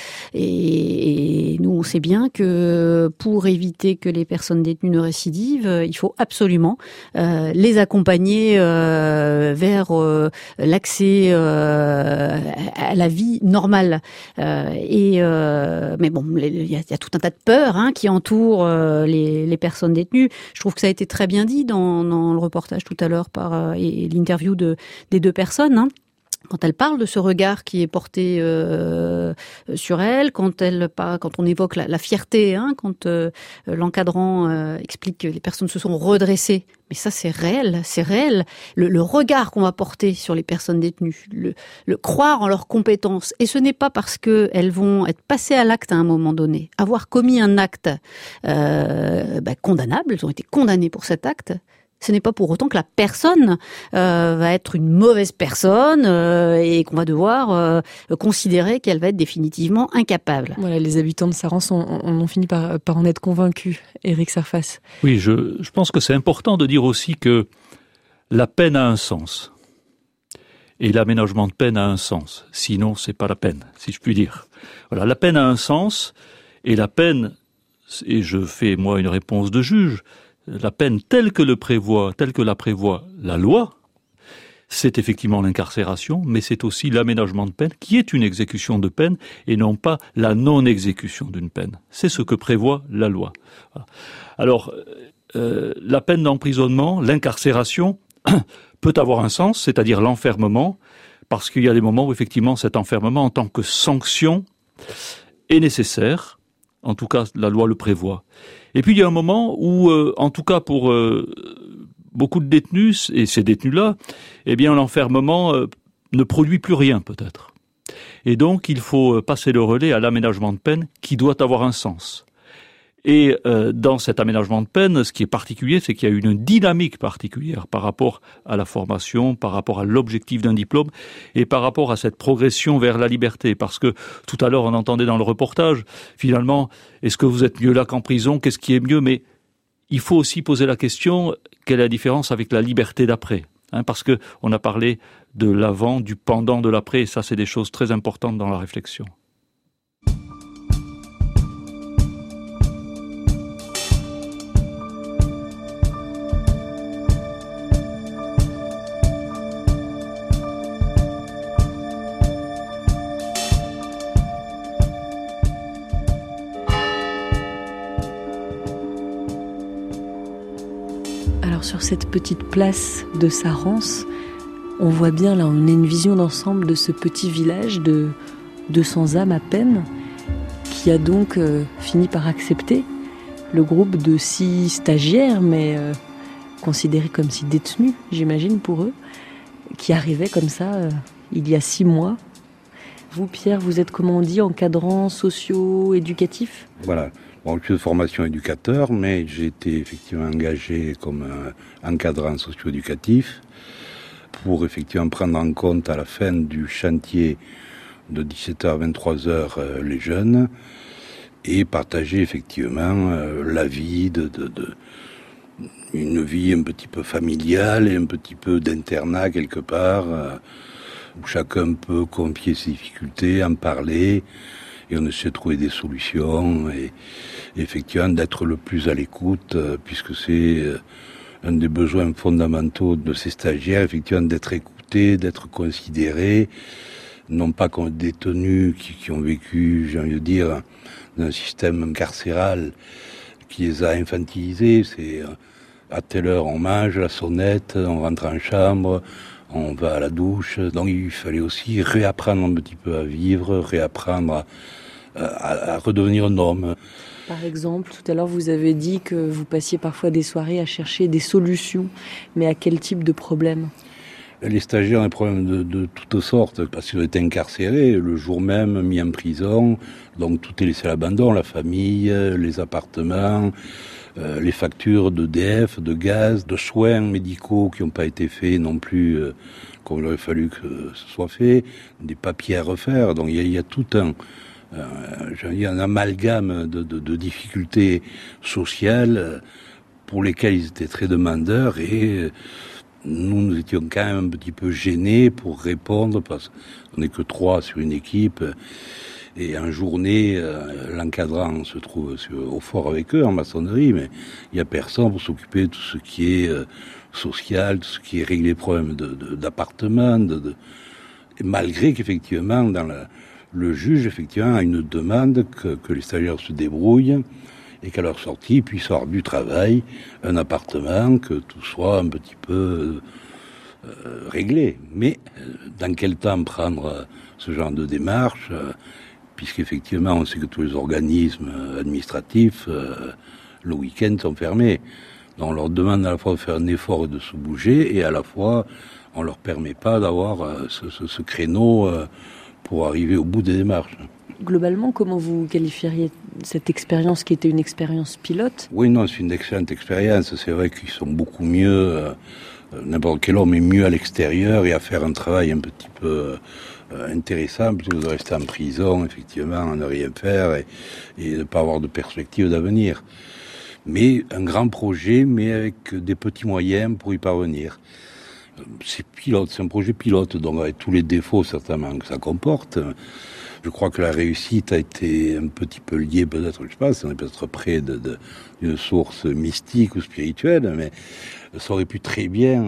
Et nous, on sait bien que pour éviter que les personnes détenues ne récidivent, il faut absolument les accompagner vers l'accès à la vie normale. Mais bon, il y a tout un tas de peurs qui entourent les personnes détenues. Je trouve que ça a été très bien dit dans le reportage tout à l'heure et l'interview des 2 personnes. Quand elle parle de ce regard qui est porté sur elle, quand on évoque la fierté, quand l'encadrant explique que les personnes se sont redressées. Mais ça, c'est réel, c'est réel. Le regard qu'on va porter sur les personnes détenues, le croire en leurs compétences. Et ce n'est pas parce qu'elles vont être passées à l'acte à un moment donné, avoir commis un acte condamnable, elles ont été condamnées pour cet acte. Ce n'est pas pour autant que la personne va être une mauvaise personne et qu'on va devoir considérer qu'elle va être définitivement incapable. Voilà, les habitants de Sarrance ont fini par en être convaincus. Éric Serfass. Oui, je pense que c'est important de dire aussi que la peine a un sens. Et l'aménagement de peine a un sens. Sinon, c'est pas la peine, si je puis dire. Voilà, la peine a un sens, et la peine, et je fais moi une réponse de juge, la peine telle que la prévoit la loi, c'est effectivement l'incarcération, mais c'est aussi l'aménagement de peine, qui est une exécution de peine, et non pas la non-exécution d'une peine. C'est ce que prévoit la loi. Voilà. Alors, la peine d'emprisonnement, l'incarcération, peut avoir un sens, c'est-à-dire l'enfermement, parce qu'il y a des moments où effectivement cet enfermement en tant que sanction est nécessaire. En tout cas, la loi le prévoit. Et puis il y a un moment où, en tout cas pour beaucoup de détenus, et ces détenus-là, eh bien l'enfermement ne produit plus rien peut-être. Et donc il faut passer le relais à l'aménagement de peine qui doit avoir un sens. Et dans cet aménagement de peine, ce qui est particulier, c'est qu'il y a une dynamique particulière par rapport à la formation, par rapport à l'objectif d'un diplôme et par rapport à cette progression vers la liberté. Parce que tout à l'heure, on entendait dans le reportage, finalement, est-ce que vous êtes mieux là qu'en prison? Qu'est-ce qui est mieux? Mais il faut aussi poser la question, quelle est la différence avec la liberté d'après? Parce que on a parlé de l'avant, du pendant, de l'après, et ça, c'est des choses très importantes dans la réflexion. Alors sur cette petite place de Sarance, on voit bien, là, on a une vision d'ensemble de ce petit village de 200 âmes à peine, qui a donc fini par accepter le groupe de 6 stagiaires, mais considérés comme si détenus, j'imagine, pour eux, qui arrivaient comme ça il y a 6 mois. Vous, Pierre, vous êtes, comment on dit, encadrant socio-éducatif ? Voilà. Bon, je suis de formation éducateur, mais j'ai été effectivement engagé comme encadrant socio-éducatif pour effectivement prendre en compte à la fin du chantier de 17h à 23h les jeunes et partager effectivement la vie une vie un petit peu familiale et un petit peu d'internat quelque part où chacun peut confier ses difficultés, en parler. Et on essaie de trouver des solutions et effectivement d'être le plus à l'écoute, puisque c'est un des besoins fondamentaux de ces stagiaires, effectivement d'être écoutés, d'être considérés, non pas comme des détenus qui ont vécu, j'ai envie de dire, dans un système carcéral qui les a infantilisés. C'est à telle heure on mange, la sonnette, on rentre en chambre, on va à la douche. Donc il fallait aussi réapprendre un petit peu à vivre, réapprendre à redevenir un homme. Par exemple, tout à l'heure vous avez dit que vous passiez parfois des soirées à chercher des solutions, mais à quel type de problème ? Les stagiaires ont des problèmes de toutes sortes, parce qu'ils ont été incarcérés le jour même, mis en prison, donc tout est laissé à l'abandon, la famille, les appartements, les factures d'EDF, de gaz, de soins médicaux qui n'ont pas été faits non plus comme il aurait fallu que ce soit fait, des papiers à refaire. Donc il y a tout un amalgame de difficultés sociales pour lesquelles ils étaient très demandeurs et nous étions quand même un petit peu gênés pour répondre parce qu'on n'est que 3 sur une équipe. Et en journée, l'encadrant se trouve au fort avec eux, en maçonnerie, mais il n'y a personne pour s'occuper de tout ce qui est social, tout ce qui est régler les problèmes d'appartement, et malgré qu'effectivement, le juge, effectivement, a une demande que les stagiaires se débrouillent et qu'à leur sortie, ils puissent avoir du travail, un appartement, que tout soit un petit peu réglé. Mais dans quel temps prendre ce genre de démarche puisqu'effectivement, on sait que tous les organismes administratifs, le week-end, sont fermés. Donc on leur demande à la fois de faire un effort et de se bouger, et à la fois, on leur permet pas d'avoir ce créneau pour arriver au bout des démarches. Globalement, comment vous qualifieriez cette expérience qui était une expérience pilote ? Oui, non, c'est une excellente expérience. C'est vrai qu'ils sont beaucoup mieux, n'importe quel homme est mieux à l'extérieur et à faire un travail un petit peu intéressant, plutôt que de rester en prison, effectivement, à ne rien faire et ne pas avoir de perspective d'avenir. Mais un grand projet, mais avec des petits moyens pour y parvenir. C'est pilote, c'est un projet pilote, donc avec tous les défauts certainement que ça comporte. Je crois que la réussite a été un petit peu liée, peut-être, je sais pas, on est peut-être près d'une source mystique ou spirituelle, mais ça aurait pu très bien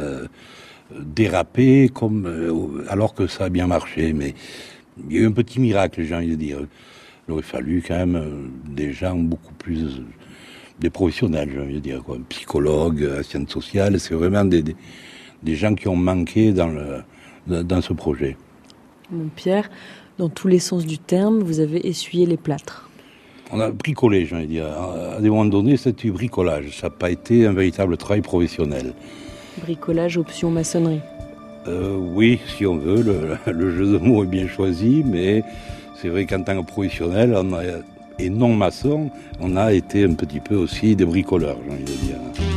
déraper alors que ça a bien marché. Mais il y a eu un petit miracle, j'ai envie de dire. Il aurait fallu quand même des gens beaucoup plus, des professionnels, j'ai envie de dire, quoi. Psychologues, sciences sociales, c'est vraiment des gens qui ont manqué dans ce projet. Mon Pierre, dans tous les sens du terme, vous avez essuyé les plâtres. On a bricolé, j'ai envie de dire. À des moments donnés, c'était du bricolage. Ça n'a pas été un véritable travail professionnel. Bricolage option maçonnerie. Oui, si on veut, le jeu de mots est bien choisi, mais c'est vrai qu'en tant que professionnel, on a et non maçons, on a été un petit peu aussi des bricoleurs, j'ai envie de dire.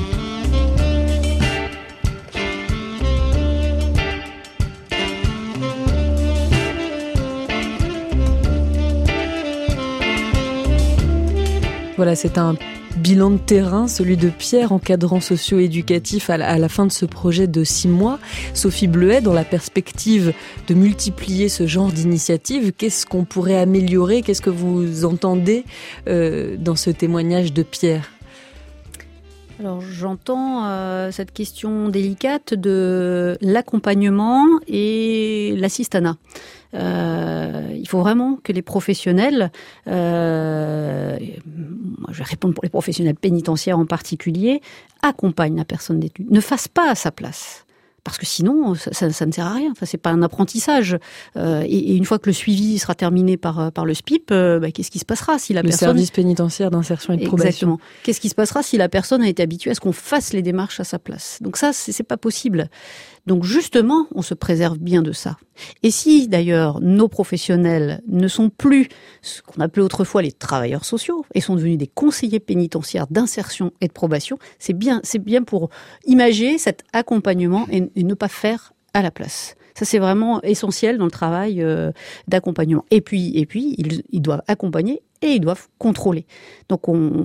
Voilà, c'est un bilan de terrain, celui de Pierre, encadrant socio-éducatif à la fin de ce projet de 6 mois. Sophie Bleuet, dans la perspective de multiplier ce genre d'initiatives, qu'est-ce qu'on pourrait améliorer? Qu'est-ce que vous entendez dans ce témoignage de Pierre? Alors j'entends cette question délicate de l'accompagnement et l'assistanat. Il faut vraiment que les professionnels, moi je vais répondre pour les professionnels pénitentiaires en particulier, accompagnent la personne détenue, ne fassent pas à sa place. Parce que sinon, ça ne sert à rien. Enfin, c'est pas un apprentissage. Et une fois que le suivi sera terminé par le SPIP, qu'est-ce qui se passera si la personne... Le service pénitentiaire d'insertion et de probation. Exactement. Qu'est-ce qui se passera si la personne a été habituée à ce qu'on fasse les démarches à sa place? Donc ça, c'est pas possible. Donc justement, on se préserve bien de ça. Et si d'ailleurs nos professionnels ne sont plus ce qu'on appelait autrefois les travailleurs sociaux et sont devenus des conseillers pénitentiaires d'insertion et de probation, c'est bien pour imager cet accompagnement et ne pas faire à la place. Ça, c'est vraiment essentiel dans le travail d'accompagnement. Et puis, ils doivent accompagner et ils doivent contrôler. Donc,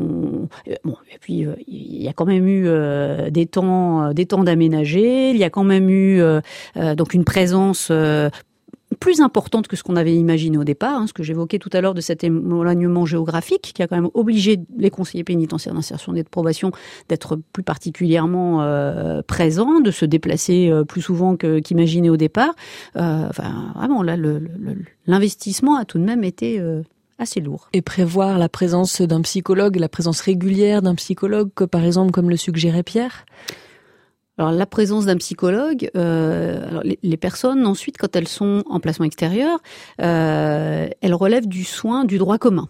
il y a quand même eu des temps d'aménager. Il y a quand même eu donc une présence plus importante que ce qu'on avait imaginé au départ, ce que j'évoquais tout à l'heure de cet éloignement géographique qui a quand même obligé les conseillers pénitentiaires d'insertion et de probation d'être plus particulièrement présents, de se déplacer plus souvent qu'imaginé au départ. Vraiment, là, l'investissement a tout de même été assez lourd. Et prévoir la présence d'un psychologue, la présence régulière d'un psychologue, par exemple, comme le suggérait Pierre ? Alors la présence d'un psychologue, les personnes ensuite, quand elles sont en placement extérieur, elles relèvent du soin du droit commun.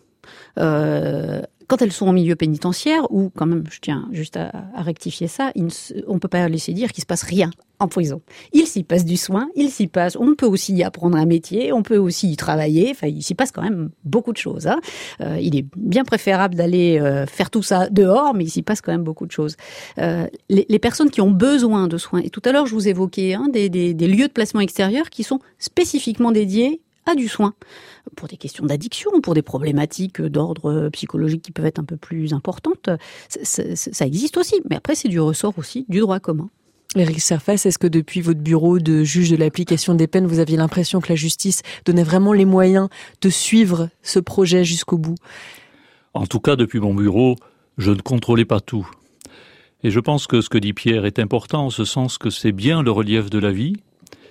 Quand elles sont en milieu pénitentiaire, ou quand même, je tiens juste à rectifier ça, on ne peut pas laisser dire qu'il se passe rien en prison. Il s'y passe du soin, on peut aussi y apprendre un métier, on peut aussi y travailler, enfin il s'y passe quand même beaucoup de choses. Il est bien préférable d'aller faire tout ça dehors, mais il s'y passe quand même beaucoup de choses. Les personnes qui ont besoin de soins, et tout à l'heure je vous évoquais des lieux de placement extérieur qui sont spécifiquement dédiés à du soin, pour des questions d'addiction, pour des problématiques d'ordre psychologique qui peuvent être un peu plus importantes. Ça existe aussi, mais après c'est du ressort aussi du droit commun. Éric Serfass, est-ce que depuis votre bureau de juge de l'application des peines, vous aviez l'impression que la justice donnait vraiment les moyens de suivre ce projet jusqu'au bout? En tout cas, depuis mon bureau, je ne contrôlais pas tout. Et je pense que ce que dit Pierre est important, en ce sens que c'est bien le relief de la vie,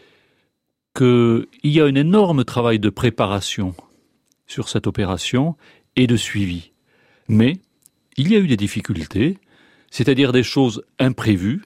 qu'il y a un énorme travail de préparation sur cette opération et de suivi. Mais il y a eu des difficultés, c'est-à-dire des choses imprévues,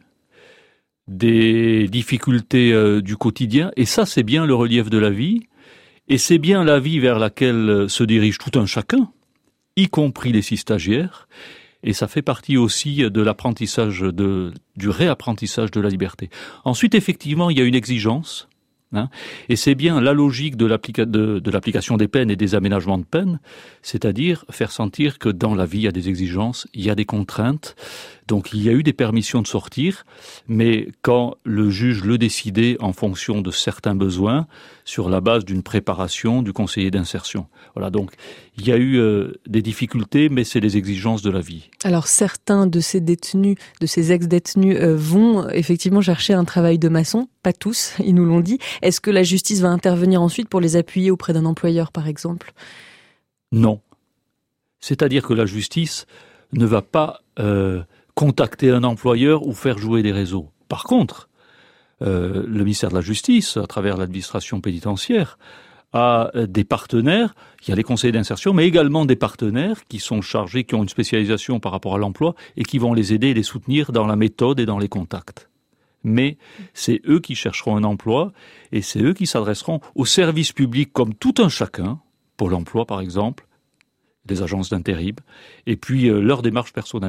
des difficultés du quotidien, et ça c'est bien le relief de la vie, et c'est bien la vie vers laquelle se dirige tout un chacun, y compris les 6 stagiaires, et ça fait partie aussi de l'apprentissage, du réapprentissage de la liberté. Ensuite, effectivement, il y a une exigence, et c'est bien la logique de l'application des peines et des aménagements de peine, c'est-à-dire faire sentir que dans la vie, il y a des exigences, il y a des contraintes. Donc il y a eu des permissions de sortir, mais quand le juge le décidait en fonction de certains besoins, sur la base d'une préparation du conseiller d'insertion. Voilà, donc il y a eu des difficultés, mais c'est les exigences de la vie. Alors certains de ces détenus, de ces ex-détenus vont effectivement chercher un travail de maçon, pas tous, ils nous l'ont dit. Est-ce que la justice va intervenir ensuite pour les appuyer auprès d'un employeur, par exemple ? Non. C'est-à-dire que la justice ne va pas contacter un employeur ou faire jouer des réseaux. Par contre, le ministère de la Justice, à travers l'administration pénitentiaire, a des partenaires, il y a les conseillers d'insertion, mais également des partenaires qui sont chargés, qui ont une spécialisation par rapport à l'emploi et qui vont les aider et les soutenir dans la méthode et dans les contacts. Mais c'est eux qui chercheront un emploi et c'est eux qui s'adresseront au service public comme tout un chacun, Pôle emploi par exemple, des agences d'intérim, et puis leur démarche personnelle.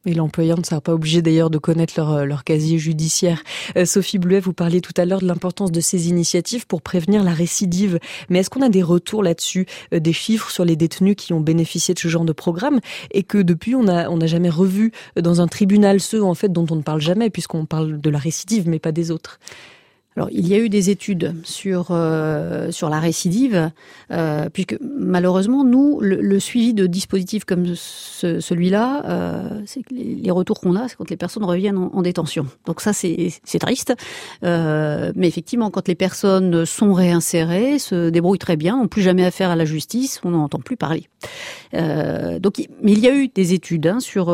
Et l'employeur ne sera pas obligé d'ailleurs de connaître leur casier judiciaire. Sophie Bluet, vous parliez tout à l'heure de l'importance de ces initiatives pour prévenir la récidive. Mais est-ce qu'on a des retours là-dessus, des chiffres sur les détenus qui ont bénéficié de ce genre de programme et que depuis on n'a jamais revu dans un tribunal ceux en fait dont on ne parle jamais puisqu'on parle de la récidive mais pas des autres? Alors, il y a eu des études sur la récidive, puisque malheureusement, nous, le suivi de dispositifs comme celui-là, c'est que les retours qu'on a, c'est quand les personnes reviennent en détention. Donc ça, c'est triste. Mais effectivement, quand les personnes sont réinsérées, se débrouillent très bien, n'ont plus jamais affaire à la justice, on n'en entend plus parler. Mais il y a eu des études sur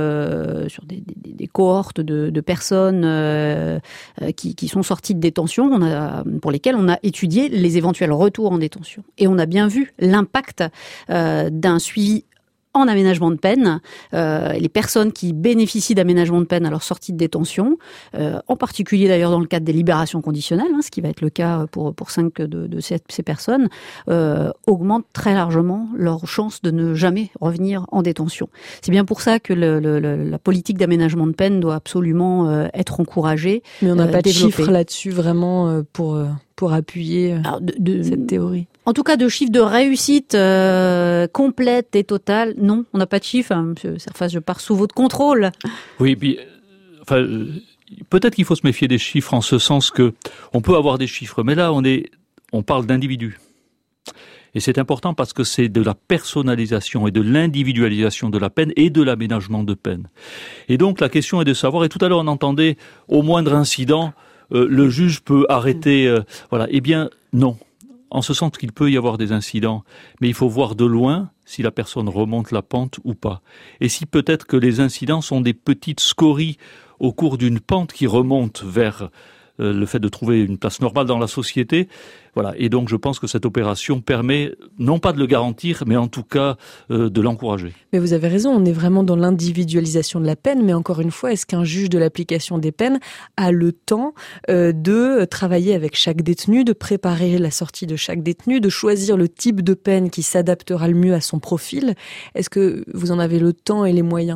des cohortes de personnes qui sont sorties de détention, pour lesquelles on a étudié les éventuels retours en détention. Et on a bien vu l'impact d'un suivi en aménagement de peine, les personnes qui bénéficient d'aménagement de peine à leur sortie de détention, en particulier d'ailleurs dans le cadre des libérations conditionnelles, ce qui va être le cas pour 5 de ces personnes, augmentent très largement leur chance de ne jamais revenir en détention. C'est bien pour ça que la politique d'aménagement de peine doit absolument être encouragée. Mais on n'a pas de chiffres là-dessus vraiment pour appuyer cette théorie. En tout cas, de chiffres de réussite complète et totale, non, on n'a pas de chiffres. Monsieur Serfas, je pars sous votre contrôle. Oui, puis, peut-être qu'il faut se méfier des chiffres en ce sens que on peut avoir des chiffres, mais là, on parle d'individus. Et c'est important parce que c'est de la personnalisation et de l'individualisation de la peine et de l'aménagement de peine. Et donc, la question est de savoir, et tout à l'heure, on entendait, au moindre incident, le juge peut arrêter, voilà. Eh bien, non. En ce sens qu'il peut y avoir des incidents, mais il faut voir de loin si la personne remonte la pente ou pas. Et si peut-être que les incidents sont des petites scories au cours d'une pente qui remonte vers le fait de trouver une place normale dans la société. Voilà. Et donc je pense que cette opération permet, non pas de le garantir, mais en tout cas de l'encourager. Mais vous avez raison, on est vraiment dans l'individualisation de la peine, mais encore une fois, est-ce qu'un juge de l'application des peines a le temps de travailler avec chaque détenu, de préparer la sortie de chaque détenu, de choisir le type de peine qui s'adaptera le mieux à son profil? Est-ce que vous en avez le temps et les moyens?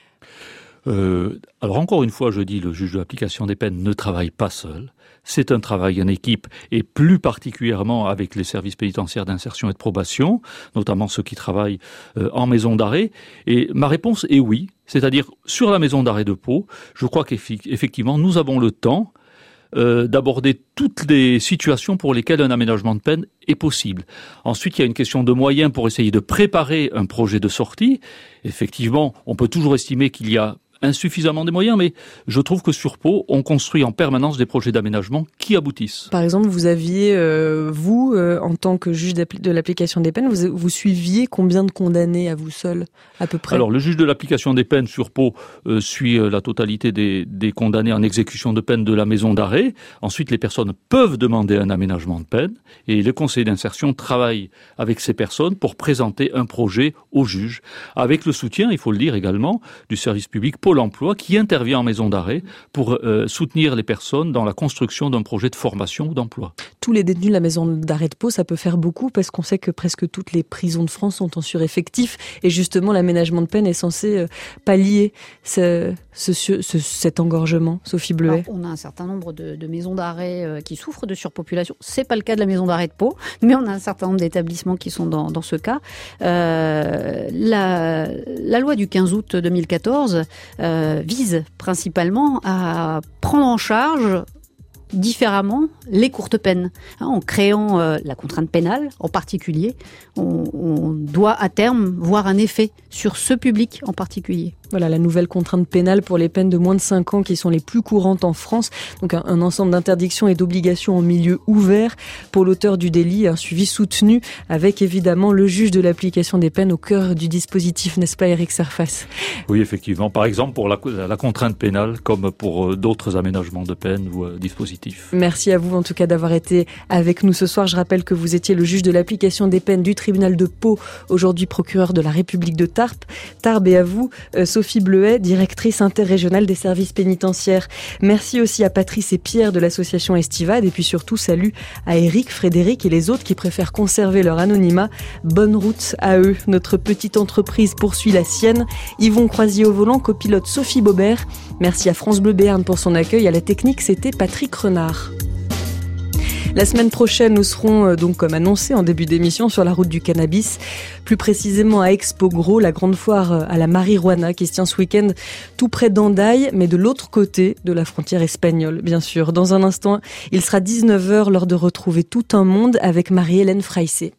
Alors encore une fois, je dis, le juge de l'application des peines ne travaille pas seul. C'est un travail en équipe et plus particulièrement avec les services pénitentiaires d'insertion et de probation, notamment ceux qui travaillent en maison d'arrêt. Et ma réponse est oui, c'est-à-dire sur la maison d'arrêt de Pau, je crois qu'effectivement nous avons le temps d'aborder toutes les situations pour lesquelles un aménagement de peine est possible. Ensuite, il y a une question de moyens pour essayer de préparer un projet de sortie. Effectivement, on peut toujours estimer qu'il y a insuffisamment des moyens, mais je trouve que sur Pau, on construit en permanence des projets d'aménagement qui aboutissent. Par exemple, vous aviez, en tant que juge de l'application des peines, vous suiviez combien de condamnés à vous seul, à peu près? Alors, le juge de l'application des peines sur Pau suit la totalité des condamnés en exécution de peine de la maison d'arrêt. Ensuite, les personnes peuvent demander un aménagement de peine et le conseil d'insertion travaille avec ces personnes pour présenter un projet au juge, avec le soutien, il faut le dire également, du service public Pôle emploi qui intervient en maison d'arrêt pour soutenir les personnes dans la construction d'un projet de formation ou d'emploi. Tous les détenus de la maison d'arrêt de Pau, ça peut faire beaucoup parce qu'on sait que presque toutes les prisons de France sont en sureffectif et justement l'aménagement de peine est censé pallier cet engorgement. Sophie Bleuet. Alors, on a un certain nombre de maisons d'arrêt qui souffrent de surpopulation. C'est pas le cas de la maison d'arrêt de Pau, mais on a un certain nombre d'établissements qui sont dans ce cas. La loi du 15 août 2014 vise principalement à prendre en charge différemment les courtes peines. En créant la contrainte pénale en particulier, on doit à terme voir un effet sur ce public en particulier. Voilà, la nouvelle contrainte pénale pour les peines de moins de 5 ans qui sont les plus courantes en France. Donc un ensemble d'interdictions et d'obligations en milieu ouvert pour l'auteur du délit, un suivi soutenu avec évidemment le juge de l'application des peines au cœur du dispositif, n'est-ce pas Eric Serfas? Oui, effectivement. Par exemple pour la contrainte pénale comme pour d'autres aménagements de peine ou dispositifs. Merci à vous en tout cas d'avoir été avec nous ce soir. Je rappelle que vous étiez le juge de l'application des peines du tribunal de Pau, aujourd'hui procureur de la République de Tarbes. Et à vous, Sophie Bleuet, directrice interrégionale des services pénitentiaires. Merci aussi à Patrice et Pierre de l'association Estivade. Et puis surtout, salut à Eric, Frédéric et les autres qui préfèrent conserver leur anonymat. Bonne route à eux. Notre petite entreprise poursuit la sienne. Yvon Croisier au volant, copilote Sophie Baubert. Merci à France Bleu Béarn pour son accueil. À la technique, c'était Patrick Renard. La semaine prochaine, nous serons donc, comme annoncé en début d'émission, sur la route du cannabis, plus précisément à Expo Gros, la grande foire à la marijuana qui se tient ce week-end tout près d'Hendaye, mais de l'autre côté de la frontière espagnole, bien sûr. Dans un instant, il sera 19h, l'heure de retrouver tout un monde avec Marie-Hélène Freissé.